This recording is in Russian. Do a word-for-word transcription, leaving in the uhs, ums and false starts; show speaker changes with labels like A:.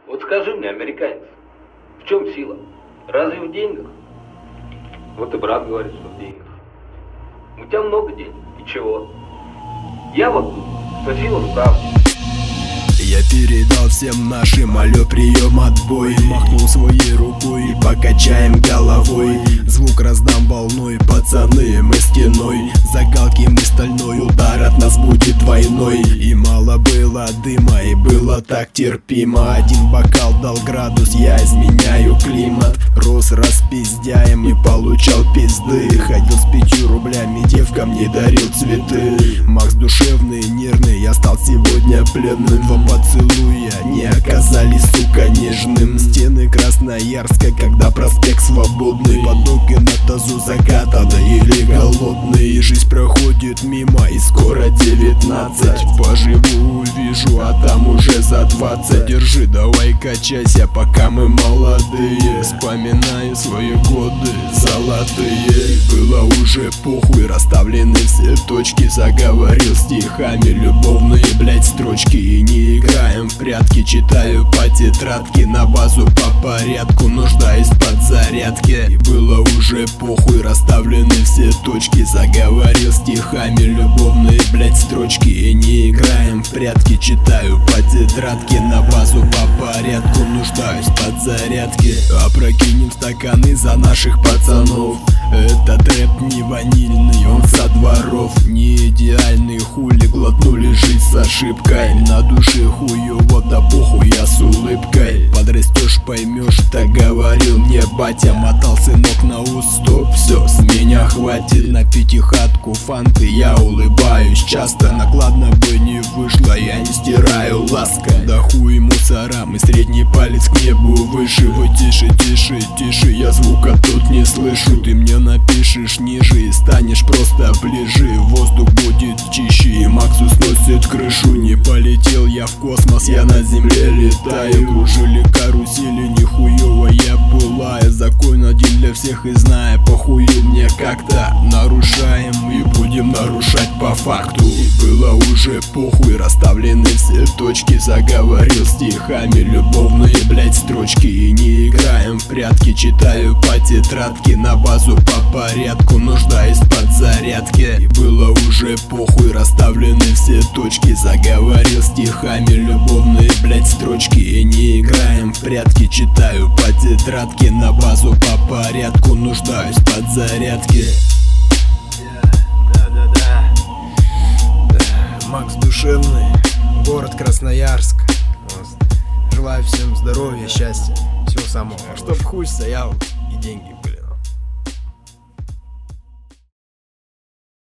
A: Вот скажи мне, американец, в чем сила? Разве в деньгах? Вот и брат говорит, что в деньгах. У тебя много денег, и чего? Я вот тут, что сила в правде.
B: Я передал всем нашим: алло, прием, отбой. Махнул своей рукой и покачаем головой. Звук раздам волной, пацаны, мы стеной. Закалки мы стальной, удар от нас будет двойной. И мало было дыма, и было так терпимо. Один бокал дал градус, я изменяю климат. Рос распиздяем и получал пизды. Ходил с пятью рублями, девкам не дарил цветы. Макс душевный, нервный, я стал сегодня пленным. Два поцелуя не оказались, сука, нежным. Стены Красноярска, когда проспект свободный. Потоки на тазу заката, да или голодный. И жизнь проходит мимо, и скоро девятнадцать. Поживу, увижу, а там уже за двадцать. Держи, давай качайся, пока мы молодые. Вспоминаю свои годы золотые. Было уже похуй, расставлены все точки. Заговорил стихами любовные, блять, строчки. И не играем в прятки, читаю по тетрадке. На базу по порядку, нуждаюсь в подзарядке. И было уже похуй, расставлены все точки. Заговорил стихами любовные, блять, строчки. И не играем в прятки, читаю по тетрадке. На базу по порядку, нуждаюсь в подзарядке. Опрокинем стаканы за наших пацанов. Этот рэп не ванильный, он со дворов. Не идеальный, хули глотнули жизнь с ошибкой. На душе хуёво, да похуй, я с улыбкой. Подрастешь, поймешь, так говорил мне батя. Мотал сынок на ус, стоп, все, с меня хватит. На пятихатку фанты я улыбаюсь часто. Накладно бы не вышло, я не стираю ласка. Да хуй мусорам, и средний палец к небу выше. Вы тише, тише, тише, я звука тут не слышу. Ты мне напишешь ниже и станешь просто ближе. Воздух будет чище, и Максу сносит крышу. Не полетел я в космос, я на земле летаю. Кружили карусели, нихуево я пылаю. Закон один для всех, и зная, похую мне как-то. Нарушаем и будем нарушать по факту. И было уже похуй, расставлены все точки. Заговорил стихами любовные, блять, строчки. И не играем в прятки, читаю по тетрадке. На базу по порядку, нуждаюсь в подзарядке. И было уже похуй, расставлены все точки. Заговорил стихами любовные, блять, строчки. И не играем в прятки, читаю по тетрадке. На базу по порядку, нуждаюсь в подзарядке. Да-да-да. Макс душевный, город Красноярск. Желаю всем здоровья, счастья, всего самого. Чтоб хуй стоял и деньги были.